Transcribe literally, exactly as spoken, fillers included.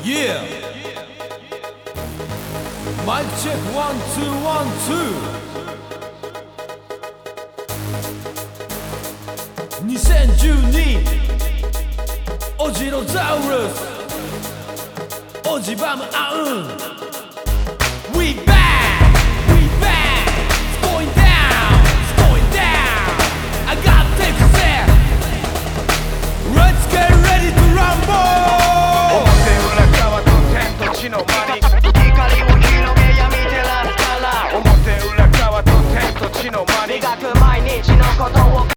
Yeah. Mic check one two one two.にせんじゅうにオジロザウルスオジバムアウン We back We back It's going down It's going down I gotta take a step Let's get ready